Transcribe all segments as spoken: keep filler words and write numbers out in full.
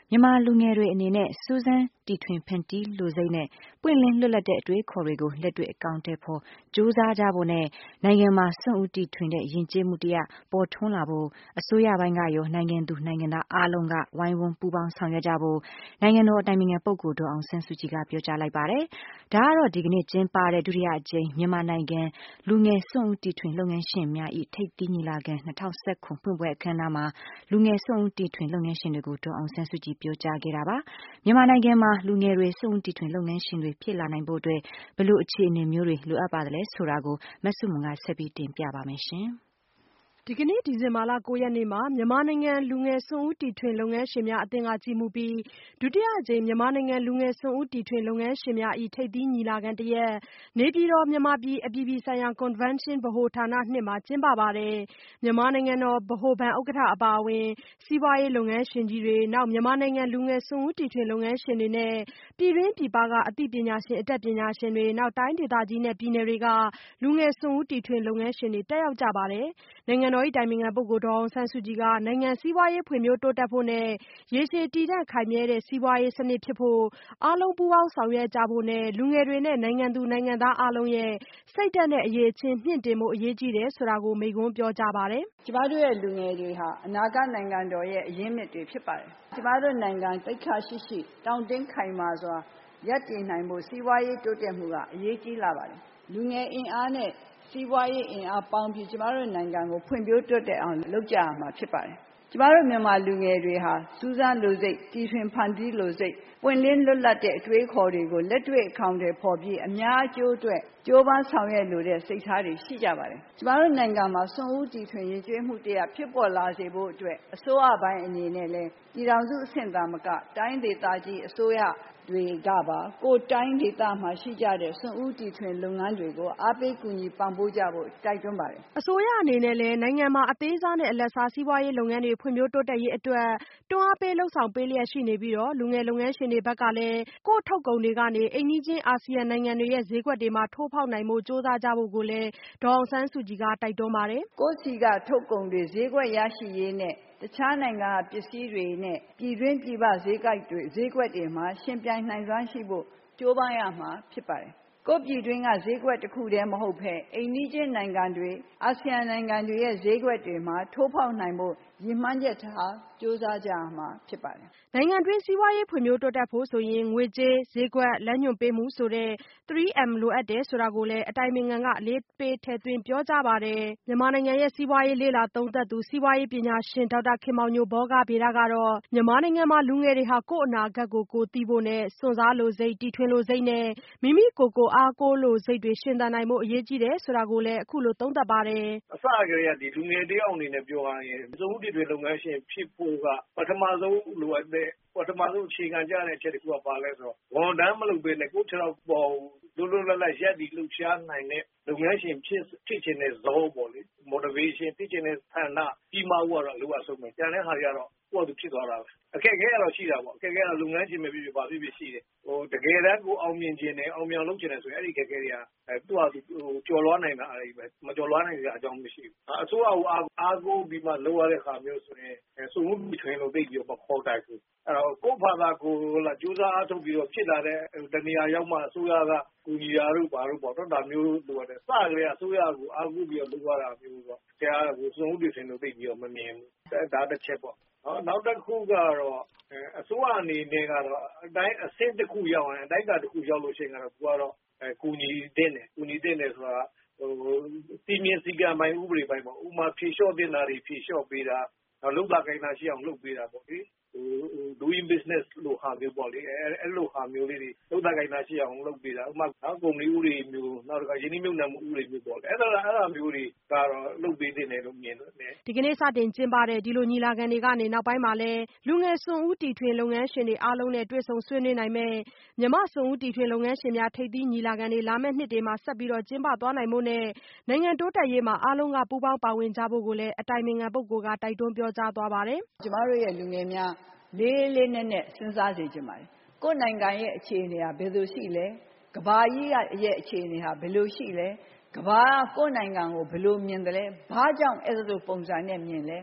မြန်မာလူငယ်တွေအနေနဲ့စူးစမ်းတီထွင်ဖန်တီးလိုစိတ်နဲ့ပွင့်လင်းလွတ်လပ်တဲ့အတွေးခေါ်တွေကိုလက်တွေ့အကောင်အထည်ဖော်ကြိုးစားကြဖို့နဲ့နိုင်ငံမှာစွန့်ဦးတီထွင်တဲ့ယဉ်ကျေးမှုတရားပေါ်ထွန်းလာဖို့အစိုးရပိုင်းကရောနိုင်ငံသူနိုင်ငံသားအားလုံးကဝိုင်းဝန်းပူးပေါင်းဆောင်ရွက်ကြဖို့နိုင်ငံတော်အတိုင်ပင်ခံပုဂ္ဂိုလ်ဒေါ်အောင်ဆန်းစုကြည်ကပြောကြားလိုက်ပါတယ်။ဒါကတော့ဒီကနေ့ကျင်းပတဲ့ဒုတိယအကြိမ်မြန်မာနိုင်ငံလူငယ်စွန့်ဦးတီထွင်လုပ်ငန်းရှင်များ၏ထိပ်သီးညီလာခံ၂၀၁၇ဖွင့်ပွဲအခမ်းအနားမှာလူငယ်စွန့်ဦးတီထွင်လုပ်ငန်းရှင်တွေကိုဒေါ်အောင်ဆန်းစုကြည်ပြောကြားခဲ့တာပါ။မြန်မာနိုင်ငံမှာလူငယ်တွေစွန့်ဦးတီထွင်လုပ်ငန်းရှင်တွေဖြစ်လာနိုင်ဖို့အတွက်ဘယ်လိုအခြေအနေမျိုးတွေလိုအပ်ပါသလဲဆိုတာကိုမဆုမွန်ကဆက်ပြီးတင်ပြပါမယ်ရှင်။ဒီကနေ့ဒီဇင်ဘာလ၉ရက်နေ့မှာမြန်မာနိုင်ငံလူငယ်စွန့်ဦးတီထွင်လုပ်ငန်းရှင်များအသင်းကကြီးမှုပြီးဒုတိယအကြိမ်မြန်မာနိုင်ငံလူငယ်စွန့်ဦးတီထွင်လုပ်ငန်းရှင်များ၏ထိပ်သီးညီလာခံတရက်နေပြည်တော်မြန်မာပြည်အပြည်ပြည်ဆိုင်ရာကွန်ဗင်းရှင်းဗဟိုဌာနနှစ်မှာကျင်းပပါတယ်။မြန်မာနိုင်ငံတော်ဗဟိုဘဏ်ဥက္ကဋ္ဌအပါအဝင်စီးပွားရေးလုပ်ငန်းရှင်ကြီးတွေနောက်မြန်မာနိုင်ငံလူငယ်စွန့်ဦးတီထွင်လုပ်ငန်းရှင်တွေနဲ့ပြည်တွင်းပြည်ပကအသိပညာရှင်အတတ်ပညာရှင်တွေနောက်တိုင်းဒေသကြီးနဲ့ပြည်နယ်တွေကလူငယ်စွန့်ဦးတီထွင်လုပ်ငန်းရှင်တွေတက်ရောက်ကြပါတယ်။နိုင်ငံတော်အတိုင်ပင်ခံပုဂ္ဂိုလ်ဒေါ်အောင်ဆန်းစုကြည်ကနိုင်ငံစီးပွားရေးဖွံ့ဖြိုးတိုးတက်ဖို့နဲ့ရေရှည်တည်တံ့ခိုင်မြဲတဲ့စီးပွားရေးစနစ်ဖြစ်ဖို့အားလုံးပူးပေါင်းဆောင်ရွက်ကြဖို့နဲ့လူငယ်တွေနဲ့နိုင်ငံသူနိုင်ငံသားအားလုံးရဲ့စိတ်ဓာတ်နဲ့အရည်အချင်းမြင့်တင်ဖို့အရေးကြီးတယ်ဆိုတာကိုမိန့်ခွန်းပြောကြားပါတယ်။ကျမတို့ရဲ့လူငယ်တွေဟာအနာဂတ်နိုင်ငံတော်ရဲ့အရင်းမြစ်တွေဖြစ်ပါတယ်။ကျမတို့နိုင်ငံသိက္ခာရှိရှိတောင့်တင်းခိုင်မာစွာရပ်တည်နိုင်ဖို့စီးပွားရေးတိုးတက်မှုကအရေးကြီးလာပါတယ်။လူငယ်အင်အားနဲ့စီးပွားရေးအင်အားပေါင်းပြီးကျမတို့နိုင်ငံကိုဖွံ့ဖြိုးတိုးတက်အောင်လုပ်ကြရမှာဖြစ်ပါတယ်။ကျမတို့မြန်မာလူငယ်တွေဟာစူးစမ်းလိုစိတ်တီထွင်ဖန်တီးလိုစိတ်ပွင့်လင်းလွတ်လပ်တဲ့အတွေးခေါ်တွေကိုလက်တွေ့အကောင်အထည်ဖော်ပြီးအများအကျိုးအတွက်ကြိုးပမ်းဆောင်ရွက်လိုတဲ့စိတ်ထားတွေရှိကြပါတယ်။ကျမတို့နိုင်ငံမှာစွန့်ဦးတီထွင်ယဉ်ကျေးမှုတရားဖြစ်ပေါ်လာစေဖို့အတွက်အစိုးရပိုင်းအနေနဲ့လည်းပြည်ထောင်စုအဆင့်သာမကတိုင်းဒေသကြီးအစိုးရတွေကပါကိုတိုင်းဒေသမှာရှိကြတဲ့စွန့်ဦးတီထွင်လုပ်ငန်းတွေကိုအားပေးကူညီပံ့ပိုးကြဖို့တိုက်တွန်းပါတယ်။အစိုးရအနေနဲ့လည်းနိုင်ငံမှာအသေးစားနဲ့အလတ်စားစီးပွားရေးလုပ်ငန်းတွေဖွံ့ဖြိုးတိုးတက်ရေးအတွက်တွန်းအားပေးလှုံ့ဆော်ပေးလျက်ရှိနေပြီးတော့လူငယ်လုပ်ငန်းရှင်တွေဘက်ကလည်းကိုယ့်ထုတ်ကုန်တွေကနေအိမ်နီးချင်းအာဆီယံနိုင်ငံတွေရဲ့ဈေးကွက်တွေမှာထိုးဖောက်နိုင်ဖို့ကြိုးစားကြဖို့ကိုလည်းဒေါ်အောင်ဆန်းစုကြည်ကတိုက်တွန်းပါတယ်။ကိုယ့်စီကထုတ်ကုန်တွေဈေးကွက်ရရှိရေးနဲ့တခြားနိုင်ငံပစ္စည်းတွေနဲ့ပြည်တွင်းပြည်ပဈေးကွက်တွေဈေးကွက်တွေမှာရှင်ပြိုင်နိုင်စွမ်းရှိဖို့ကြိုးပမ်းရမှာဖြစ်ပါတယ်။ကိုယ့်ပြည်တွင်းကဈေးကွက်တစ်ခုတည်းမဟုတ်ဘဲအိမ်နီးချင်းနိုင်ငံတွေအာဆီယံနိုင်ငံတွေရဲ့ဈေးကွက်တွေမှာထိုးဖောက်နိုင်ဖို့ရည်မှန်းချက်ထားကြိုးစားကြရမှာဖြစ်ပါတယ်။နိုင်ငံတွင်းစီးပွားရေးဖွံ့ဖြိုးတိုးတက်ဖို့ဆိုရင်ငွေကြေးဈေးကွက်လမ်းညွှန်ပေးမှုဆိုတဲ့ three M လိုအပ်တယ်ဆိုတာကိုလည်းအတိုင်ပင်ခံကအလေးပေးထည့်သွင်းပြောကြားပါတယ်။မြန်မာနိုင်ငံရဲ့စီးပွားရေးလေ့လာသုံးသပ်သူစီးပွားရေးပညာရှင်ဒေါက်တာခင်မောင်ညိုဘောဂဗေဒကတော့မြန်မာနိုင်ငံမှာလူငယ်တွေဟာကိုယ့်အနာဂတ်ကိုကိုယ်သိဖို့နဲ့စွန့်စားလိုစိတ်တီထွင်လိုစိတ်နဲ့မိမိကိုယ်ကိုအားကိုးလိုစိတ်တွေရှင်သန်နိုင်ဖို့အရေးကြီးတယ်ဆိုတာကိုလည်းအခုလိုသုံးသပ်ပါတယ်။အစကတည်းကဒီလူငယ်တယောက်အနေနဲ့ပြောရရင်စွန့်ဦးတီထွင်လုပ်ငန်းရှင်ဖြစ်ဖို့ကပထမဆုံးလိုအပ်တဲ့ပထမဆုံးအခြေခံကြတဲ့အချက်တစ်ခုကပါလဲဆိုတော့ဝန်ထမ်းမလုပ်ဘဲနဲ့ကိုယ့်ခြေထောက်ပေါ်လွတ်လွတ်လပ်လပ်ရပ်တည်လှုပ်ရှားနိုင်တဲ့လုပ်ငန်းရှင်ဖြစ်ဖြစ်ခြင်းနဲ့ဇောပေါ့လေ motivation ဖြစ်ခြင်းနဲ့ဆန္ဒကြီးမားဖို့ကတော့လိုအပ်ဆုံးပဲ။ကျန်တဲ့ဟာတွေကတော့ကိုယ့်အတူဖြစ်သွားတာပဲ။အခက်အခဲကတော့ရှိတာပေါ့။အခက်အခဲကတော့လုပ်ငန်းရှင်ပဲဖြစ်ဖြစ်ပါဖြစ်ဖြစ်ရှိတယ်။ဟိုတကယ်တမ်းကိုအောင်မြင်ခြင်းနဲ့အောင်မြင်လုပ်ခြင်းနဲ့ဆိုရင်အဲ့ဒီအခက်အခဲတွေကအဲသူ့ဟာသူကျော်လွှားနိုင်တာအဲ့ဒီပဲမကျော်လွှားနိုင်တဲ့အကြောင်းမရှိဘူး။အစိုးရကိုအားကိုးပြီးမှလုပ်ရတဲ့ခါမျိုးဆိုရင်စွန့်ဦးတီထွင်လို့သိပြီးတော့မခေါ်တိုက်ဘူး။အဲ့တော့ကိုယ့်ဘာသာကိုလာကြိုးစားအားထုတ်ပြီးတော့ဖြစ်လာတဲ့တနေရာရောက်မှအစိုးရကကူညီတာတို့ဘာလို့ပေါ့နော်ဒါမျိုးလိုရတယ်။စကလေးကအစိုးရကိုအားကိုးပြီးတော့လုပ်ရတာမျိုးပေါ့။တရားကိုစွန့်ဦးတီထွင်လို့သိပြီးတော့မမြင်ဘူး။ဒါတစ်ချက်ပေါ့။နော်နောက်တစ်ခုကတော့အစိုးရအနေနဲ့ကတော့အတိုင်းအဆင့်တစ်ခုရောက်ရင်အတိုင်းအတာတစ်ခုရောက်လို့ရှိရင်ကတော့သူကတော့အဲကူညီတဲ့တယ်ကူညီတဲ့တယ်ဆိုတာဟိုစီမင်းစည်းကမ်းပိုင်းဥပဒေပိုင်းပေါ့ဥပမာဖြေလျှော့တင်တာတွေဖြေလျှော့ပေးတာနောက်လုပ်တာကိုင်တာရှိအောင်လုပ်ပေးတာပေါ့လေဟို doing business လို့ဟာမျိုးပေါ့လေအဲအဲ့လိုဟာမျိုးလေးတွေလုပ်တာကိုင်တာရှိအောင်လုပ်ပေးတာဥပမာနောက်ကုမ္ပဏီဥပဒေမျိုးနောက်တစ်ခါယင်းနှိမ့်မြုပ်နှံမှုဥပဒေမျိုးပေါ့လေအဲ့ဒါအဲ့ဒါမျိုးတွေကတော့လုပ်ပေးတဲ့တယ်လို့မြင်တယ်ဒီကနေ့စတင်ကျင်းပတဲ့ဒီလိုညီလာခံတွေကနေနောက်ပိုင်းမှာလဲလူငယ်စွန့်ဦးတီထွင်လုပ်ငန်းရှင်တွေအားလုံးနဲ့တွေ့ဆုံဆွေးနွေးနိုင်မဲ့မြမစွန့်ဦးတီထွင်လုပ်ငန်းရှင်များထိပ်သီးညီလာခံတွေလာမယ့်နှစ်တွေမှာဆက်ပြီးတော့ကျင်းပသွားနိုင်ဖို့နဲ့နိုင်ငံတိုးတက်ရေးမှာအားလုံးကပူးပေါင်းပါဝင်ကြဖို့ကိုလည်းအတိုင်ပင်ခံပုဂ္ဂိုလ်ကတိုက်တွန်းပြောကြားသွားပါတယ်ကျမတို့ရဲ့လူငယ်များလေးလေးနက်နက်စဉ်းစားစေချင်ပါတယ်ကိုယ်နိုင်ငံရဲ့အခြေအနေဟာဘယ်လိုရှိလဲကမ္ဘာကြီးရဲ့အခြေအနေဟာဘယ်လိုရှိလဲကမ္ဘာကိုယ်နိုင်ငံကိုဘယ်လိုမြင်တယ်လဲဘာကြောင့်အဲ့လိုပုံစံနဲ့မြင်လဲ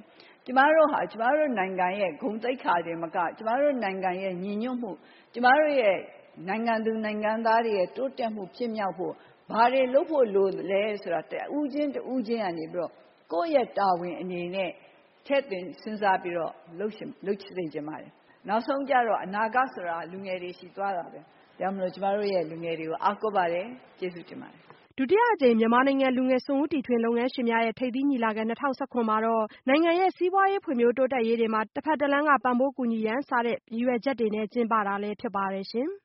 ကျမတို့ဟာကျမတို့နိုင်ငံရဲ့ဂုဏ်သိက္ခာတွေမကကျမတို့နိုင်ငံရဲ့ညီညွတ်မှုကျမတို့ရဲ့နိုင်ငံသူနိုင်ငံသားတွေရဲ့တိုးတက်မှုဖြစ်မြောက်ဖို့ဘာတွေလုပ်ဖို့လိုလဲဆိုတာတဦးချင်းတဦးချင်းကနေပြီးတော့ကိုယ့်ရဲ့တာဝန်အနေနဲ့ထည့်သွင်းစဉ်းစားပြီးတော့လုပ်ရှင်လုပ်သိကြပါတယ်နောက်ဆုံးကြတော့အနာဂတ်ဆိုတာလူငယ်တွေရှိသွားတာပဲဒါမှမဟုတ်ကျမတို့ရဲ့လူငယ်တွေကိုအားကိုးပါတယ်ကျေးဇူးတင်ပါတယ်ဒုတိယအကြိမ်မြန်မာနိုင်ငံလူငယ်စွန့်ဦးတီထွင်လုပ်ငန်းရှင်များရဲ့ထိပ်သီးညီလာခံ၂၀၁၇မှာတော့နိုင်ငံရဲ့စီးပွားရေးဖွံ့ဖြိုးတိုးတက်ရေးတွေမှာတစ်ဖက်တစ်လမ်းကပံ့ပိုးကူညီရန်စတဲ့ရည်ရွယ်ချက်တွေနဲ့ကျင်းပတာလည်းဖြစ်ပါတယ်ရှင်။